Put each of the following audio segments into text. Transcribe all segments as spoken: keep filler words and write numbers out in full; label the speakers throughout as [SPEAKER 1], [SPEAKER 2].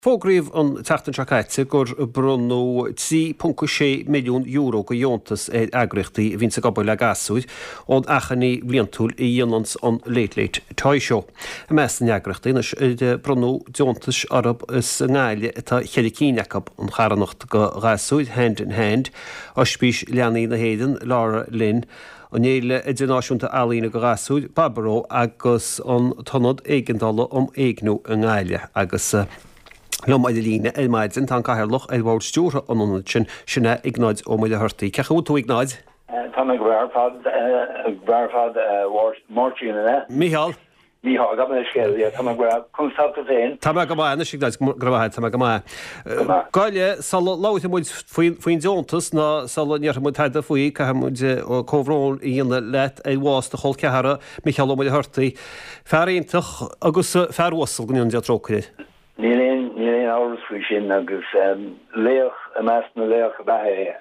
[SPEAKER 1] Fógríomh an teachtain seacaite gur brunú trí pwnca sé milliún euro go diontas é agrachtaí vín sa gobal le gasúid ón achanní bliantúil i dionans an léit-léit taisio. A meas an agrachtaí nas brunú diontas arab is ngáile atá cheiricíneachab an charanacht go gasúid hand in hand ospís Leanaí na Héidean, Laura Lynn, an éile idirnáisiúnta alína go gasúid, Barbaro agus an tonod éigendala om éignú an ngáile agus Lom aide lína el maidin tan caherloch el bhór stúra an sin sinna ignáid ó muide hurtaí. Cecha tú ignáid?
[SPEAKER 2] Tá me gwarfad gwarfad Martin ne?
[SPEAKER 1] Michal.
[SPEAKER 2] Michal, gab me scéil, ja, tá me gwar consulta féin.
[SPEAKER 1] Tá me go mai, na signáid grabaid, tá me go mai. Gaile, sal láit muid faoin diontas na sal níar muid heada faoi ca muid cóhrón íana let é bhás de chol cehara Michal ó muide hurtaí. Fearíntach agus fearhosal gníon de trócaid.
[SPEAKER 2] Níl níl áras fao sin agus léoch a meas na léoch a bheithe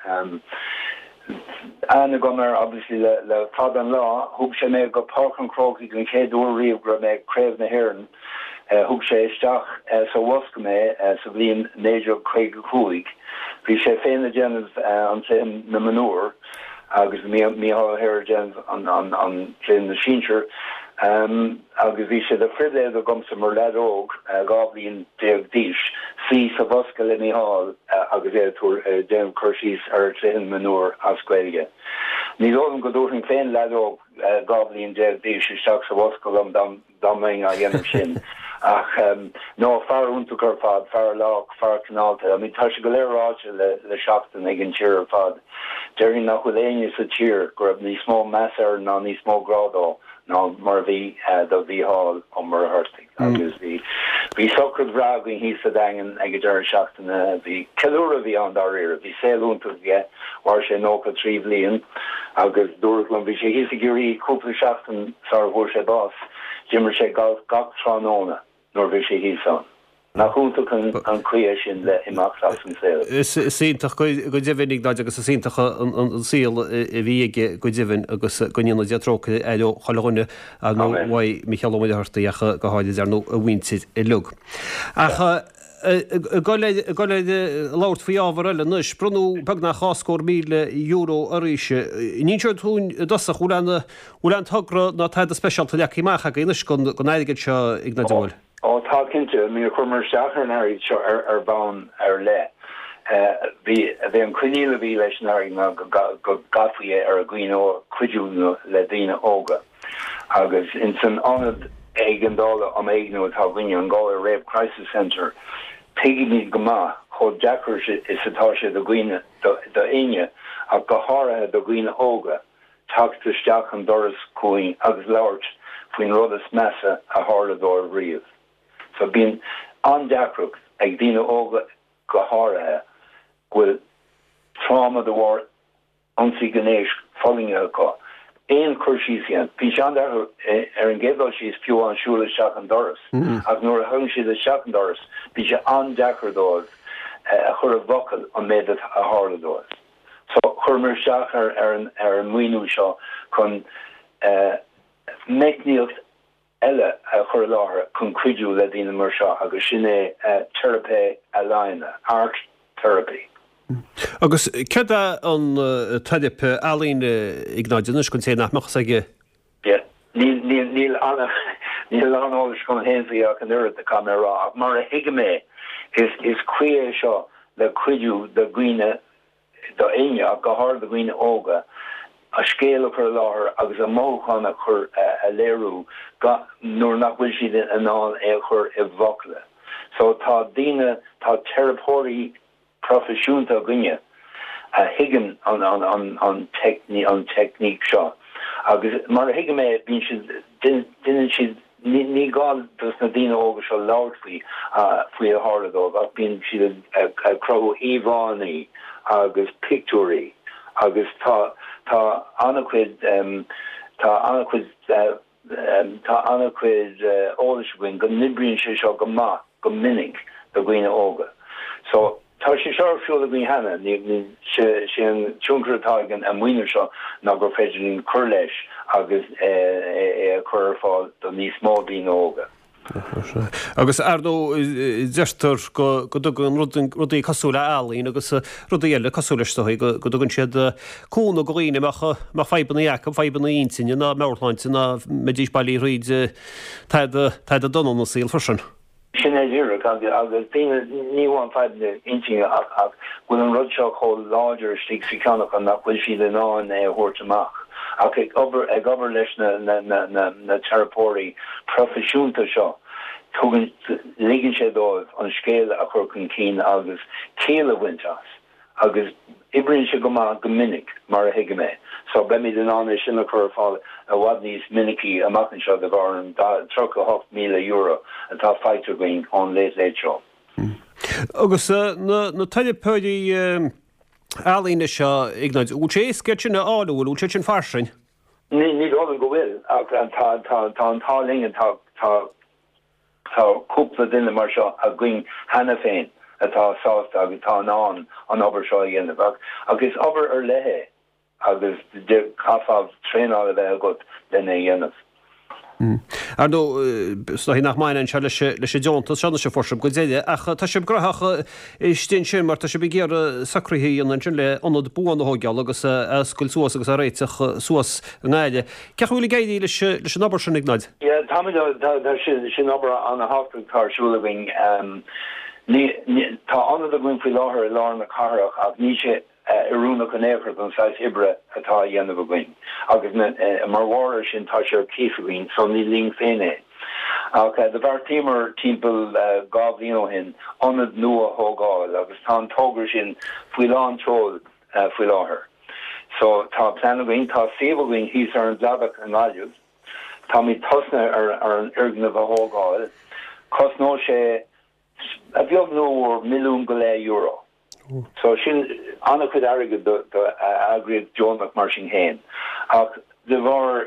[SPEAKER 2] ana gomar obviously le le fad an lá thug sé mé go park an crocaí gon chéadú riomh gur mé craobh na hÉireann thug sé isteach sa wasca mé sa bhliain néidir chuig go cúig. Bhí sé féin na déanamh an tléim na manúr agus mí há hir déanamh an an an tléim na sínsir. Um, agus bhí sé de fridé a gom sa mar ledóg gáblíonn déag díis sí sa bosca le níháil agus é túr déim chuirsís ar tléin manúr ascuige. Ní ólam go dúirn féin ledóg gáblíonn déag díis isteach sa bosca lom daming a dhéanam sin. Ach um, nó farúnta gur fad, far lách, far canálta, a mí tá se go léráte le le seachtain ag an tíir fad. Déirín nach chuléine sa tír gur ní smó measar ná ní smó grádó. No mar bhí do bhí hall ó mar hurting agus bhí bhí socrad bhrágain hí sa dagan ag deir seachtainna bhí ceúra bhí an dáir bhí séúnta ige war sé nócha trí bblion agus dúirlumm bhí sé hí a gurí cúpla seachtain sa bhór sé bás Jimmar sé gach tránóna nóir bhí sé hí san. nach chuúnta an cuia sin le imachtas an saoil.
[SPEAKER 1] Is síntach go ddíhannig náid agus síntach an síl i bhíige go ddíhann agus goníonna deatrócha eile choúine a nó bhaid Michael Ómide Hortaíocha go háidir ar nó a bhaintid i lug. Acha goile láirt faoi ábhar eile nus brunú bagna cháscóir míle euro aríise. Nín seir tún dosach bhúil an tugra ná taid a speisialta leachíach a gainis go náidige seo ag na dúil.
[SPEAKER 2] Ó tá cinnte mí chumar seachar an airí seo ar ar bán ar le. Bhí bhí an cuiníile bhí leis an airí ná go gafaí ar a gcuinó cuiidú le daine óga. Agus in san anad éigendála am éignú atá bhaine an gáil Rape Crisis Centre, peigi ní go maith chomh deacair is atá sé do gcuine do aine ach go háirithe do gcuine óga, teachtasteach an doras cuain agus labhairt faoin rud is measa a háladóir riamh. So bín an deacrach ag dtíine óga go háirithe bhfuil trauma do bhór ansaí gnéis fallinge acu. Éon chuirsí sían, bhí sean ar an ggéadál síos fiú an siúla seach an doras. Ach nuair a thug siad a seach an doras, bhí sé an deacrar dóibh a chur a bhocail an méad a háladóibh. So chur mar seach ar ar an muoinú seo chun meicníocht eile a chur láthair chun cuiidú le dtíine mar seo agus sin é therapy a láine, art therapy.
[SPEAKER 1] Agus cad an taidipe alíne ignáidirnas chun sé nachmachchas aige?
[SPEAKER 2] Níl anach níl anáis chun héansaíach an uirad a camera ach mar a hiige mé is is cuia seo le cuiidú do gcuine do aine ach go háir do gcuine óga a scéal chur láthair agus a móchanna chur a léirú nuair nach bhfuil siad an áil é chur i bhocla. So tá daine tá terapóirí profisiúnta gine a higan an an an an technique an technique seo. Agus mar a hiige mé bín si duine siad ní gáil dus na daine óga seo labhairt faoi faoi a háladóg ach bín siad a crogh íomhánaí agus pictúí agus tá tá annacuid tá annacuid tá annacuid ólashain go nibríonn sé seo go maith go minic do gcuine óga. So tá sé seorsúla bhí hena ní sé an túnchratágan a muoine seo ná gur féidirlín chur leis agus é chur fáil do níos mó bín óga.
[SPEAKER 1] Agus ardó deistar go an rudaí cosúla ealaín agus rudaíile cosúlaistóí go dogann siad cúna go riine má febanna Jacob febanna intainine na meirláinte na medís bailí riid taid a donán na síl frisin.
[SPEAKER 2] Sin é dúra agus daine níháin feibna intainine ach bhfuil an rudseo có láidir stig sicánach an nach bhfuil siad an áin é thuirteach. Ach ag obair leis na terapóirí profisiúnta seo tugann ligann sé dóibh an scéal a chur chun cín agus céal a bhainteas agus ibríonn sé go maith go minic mar a hiige mé. So be mí den an sinna chur fáil a bhhad níos minicí amachchan seo de bhar an tro a hocht míle euro atá feitar going an léit léit seo.
[SPEAKER 1] Agus na tailipéidí Alína seo ignáid ú sé sketsin na áúil ú sin farsin?
[SPEAKER 2] Ní ní an go bhfuil ach tá an táling tá táúpla duine mar seo a going hena féin atá sásta agus tá ná an obair seo dhéanamh agus obair ar lethe agus de caafah tréála bheith go lena dhéanamh.
[SPEAKER 1] Ardó hí nach main se leis sé deonta sena sé forsam go déide ach tá sé grathcha stin sin mar tá sé begéar sacrthaí an sin le anad búan hógeall agus scoil suas agus a réiteach suas gáide. Ceachhfuil gaidí leis leis an obair sin ignáid?
[SPEAKER 2] Ja, tá sin obair an hátarsúlahing tá anad a gún fao láthair lá na carach ach ní sé arúna go néfir an sais ibre atá dhéanamh going. agus mar bhir sin tá sé cífaghín so ní ling féine. De bhar tímar timppel gáblíon hin anad nua thógáil agus tá an tógur sin faoi lá tróil faoi láthair. So tá planaging tá sébhing hís ar an bladach an gáileúh, tá mí tosna ar an irgnamh a thógáil, cos nó sé a bheag nó milliún go le euro. So sin anna chud aige do agriad Johnach mar sin héin. Ach de bhar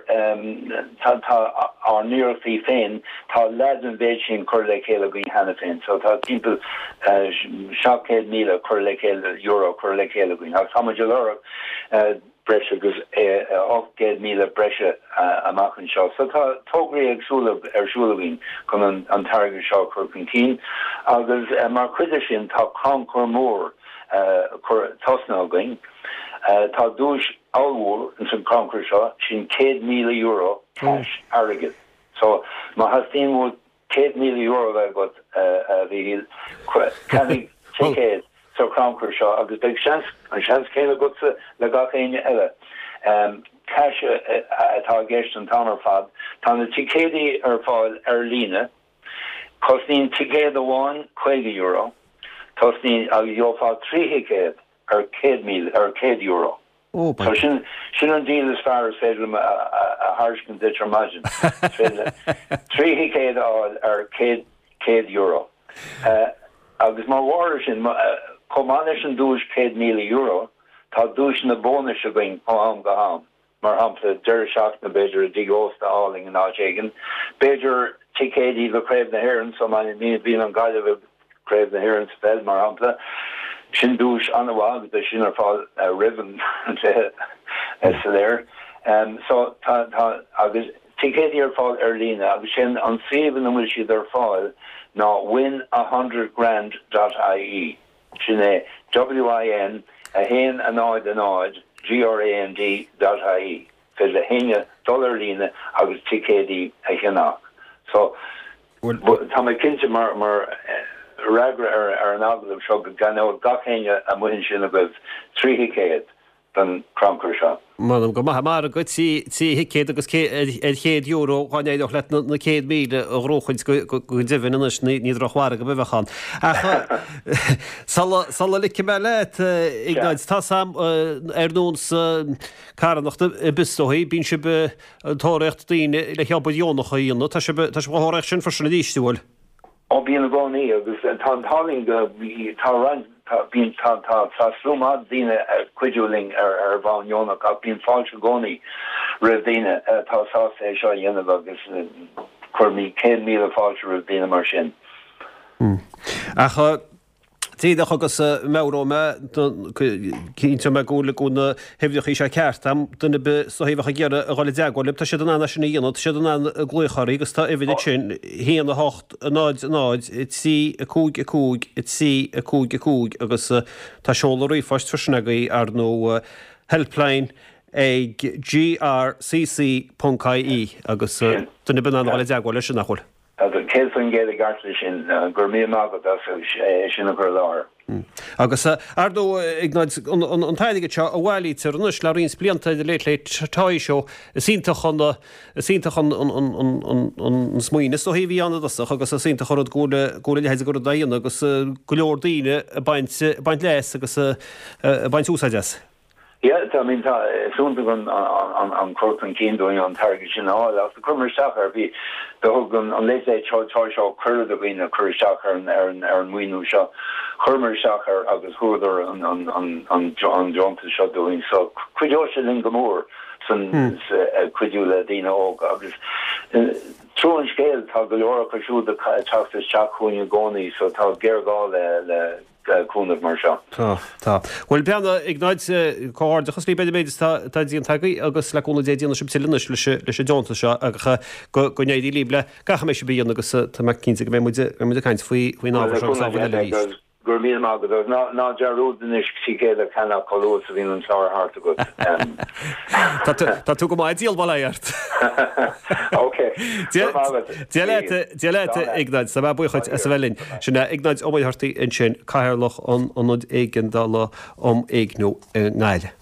[SPEAKER 2] tá ar nuirtaí féin tá lead an bhéid sin chuir le chéile go hena féin. So tá timppel seachéad míle chuir le chéile euro chuir le chéile goin. Ach táidir lera breise agus ochgéad míle breise amachchan seo. So tá tógraí agsúla arsúlahín chun an targa seo chuir chun cín. Agus mar chuidir sin tá conchor mór chur tosna going. Tá dúis áhúil in san conchor seo sin céad míle euro cash airgid. So má has tíonhúil céad míle euro bheith got bhí canig chéad so conchor seo agus beag seans an seans céile gosa le gachéine eile. Cash atá gceist an tánar fad tá na ticéadaí ar fáil ar líne cos níon ticéad amháin chuige euro. Tos ní a jófá tríhéad ar céad míle ar céad euro.
[SPEAKER 1] Oh,
[SPEAKER 2] so sin sin an díl as far as féidir a harscin dit margin. Tríhéad ar céad céad euro. Agus mar war sin commanis an dúis céad míle euro, tá dúis na bónus a going ó am go ham. Mar hapla deir seach na beidir a digósta áling an áéigen. Beidir ticéadí le craibh na hhéann, so man ní bhíon an gaiileh craibh na hhéann spell mar hapla. Sin dúis anhá de sin ar fáil ribbon sa léir. So agus ticéadí ar fáil ar lína, agus sin an séban bhfuil siad ar fáil ná win a hundred grand dot I E. Sin é W I N a héin a náid a náid G R A N D dot I E. Fé le héine dollar lína agus ticéadí a chinach. So tá mé cinnte mar mar ragra ar ar an aglah seo go gan gachéine a muhin sin a goibh tríhicéad den crankar seo.
[SPEAKER 1] Manam go maith mar a go tí hicéad agus chéad euro cháin éidir le na céad míle a róchaint go difhin inis ní drochhara go bhechan. Sala lici me leit ignáid tá sam ar dúns carannachta bistóí bín si be tóirecht daoine le cheabba dionach a dhéanana tá se bhthreacht sin farsanna dístúil.
[SPEAKER 2] Ó bíon gcóí agus tá táling tá ran bíon táslúmá díine cuiúling ar ar bháinionach ach bíon fáilte gcóí rih daine táá é seo dhéanamh agus chur mí cé míle fáilte rih daine mar sin.
[SPEAKER 1] Acha Tíad agus méróme cínte me gúla gúna hefhioch í sé ceartam duna be sohíhacha gearra a gáil deagháil, tá sé an anna sinna dhéanana, sé an anna glúchaí agus tá ihide sin híana a hocht a náid a náid i tí a cúg a cúg i tí a cúg a cúg agus tá seola roí fáist farsnagaí ar nó helpline ag G R C C dot I E agus duna ben an gáil deagháil sin nachhol.
[SPEAKER 2] Céan géad gartla sin gur mí mágad sinna gur láir.
[SPEAKER 1] Agus ardó an taidige se a bhhailí tar nus le rins blianta de leit leit táid seo síntaach síntaach an smuoine so hí anna dasach agus a sínta chorad góla góla heise gur daíon agus go leor daoine a baint leis agus a baint úsáideas.
[SPEAKER 2] Ja, I mean, soon on on on Croton Keen doing on target sin all after Crummer Shocker be the Hogan on late day Charles Charles Shaw Curl the Wien Curry Shocker and Aaron Aaron Winu Shaw Crummer Shocker agus Hooder on on on on John John to shot doing so Quidosha Lingamore son Quidula Dino agus True and scale tag the Laura Kashu the Chastas Shack Hun Goni so tag Gergal the cúnamh mar seo.
[SPEAKER 1] Tá tá. Bhfuil beanna ag náid cáir de chuslí beidir méid tá díon tagaí agus leúna dé díanana sibsilínas leis leis Johnta seo agus go néadí líble gacha mééis bíon agus tá cínta go mé muide caiint faoi faoi nábhar se le
[SPEAKER 2] gur mí mágad ná ná dearúdanis si céile chena choú a bhíon an sáir háart go.
[SPEAKER 1] Tá tú go máid díal bhairt. Dialéite ignáid sa bh buchaid a sa bhelinn sinna ignáid ómhaidthartaí in sin caiirlach an anad éigen dála om éignú ngáile.